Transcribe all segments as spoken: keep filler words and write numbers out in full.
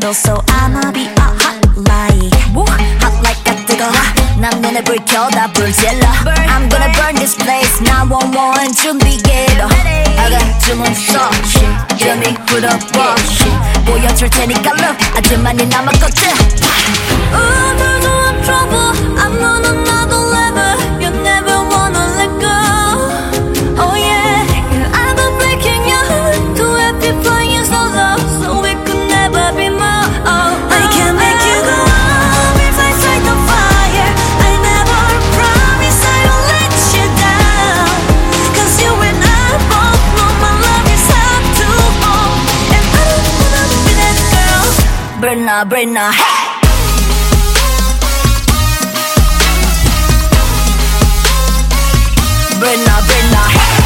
candle, so I'ma be a hot like hot like 가 뜨거. 난 눈에 불 켜다 불 질러. I'm gonna burn this place. nine one one 준비해. I got 주문 써. 이름이 풀어봐. 보여줄 테니까 look. 아주 많이 남았거든. 오늘도 I'm trouble. I'm on another level. You never wanna let go. Oh yeah, I've been breaking your heart. Too happy flying solo, so we could never be more. Oh, I can't make you go on if I start the fire. I never promise I will let you down. Cause you and I both know my love is hard to hold. And I don't wanna be that girl. Brenna, Brenna, hey! Brenna, Brenna, hey!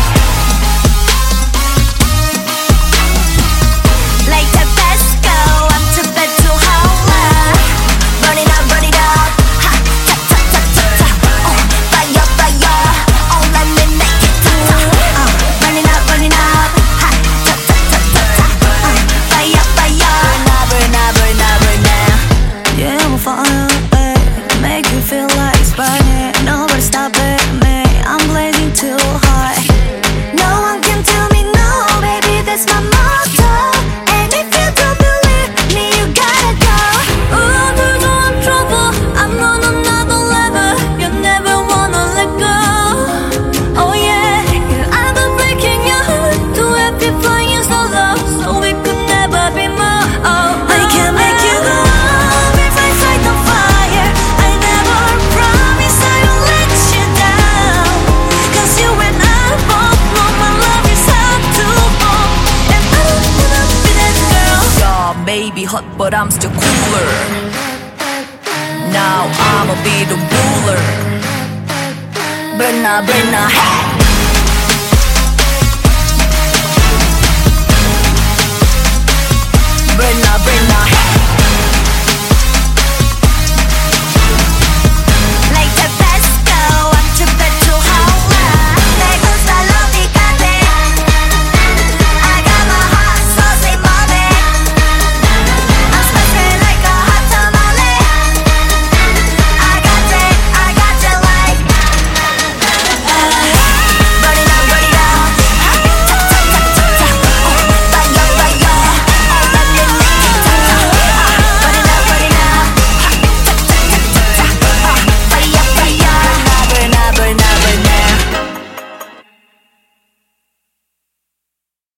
Like Tabasco, I'm too bad to holler. Burn it up, burn it up. Ha, ta, ta, ta, ta, ta. Oh, fire, fire. Oh, let me make it ta, ta. Uh, burn it up, burn it up. Ha, ta, ta, ta, ta, ta. Uh, fire, fire. Burn up, burn up, burn up, burn up. Yeah, I'm on fire, eh. Make you feel like it's burning. Nobody stop it, me. I'm blazing too hard. No one can tell me no, baby, that's my motto. And if you don't believe me, you gotta go. 오늘도 I'm trouble. I'm on another level. You never wanna let go. Oh yeah, I've been breaking your heart. Too happy flying solo, so we could never be more. Oh, I can't make you go on if I start the fire. I never promise I will let you down. Cause you and I both know my love is hard to hold. And I don't wanna be that girl. Yeah, maybe hot, but I'm still cooler. Now I'ma be the ruler. Brenna, Brenna, hey!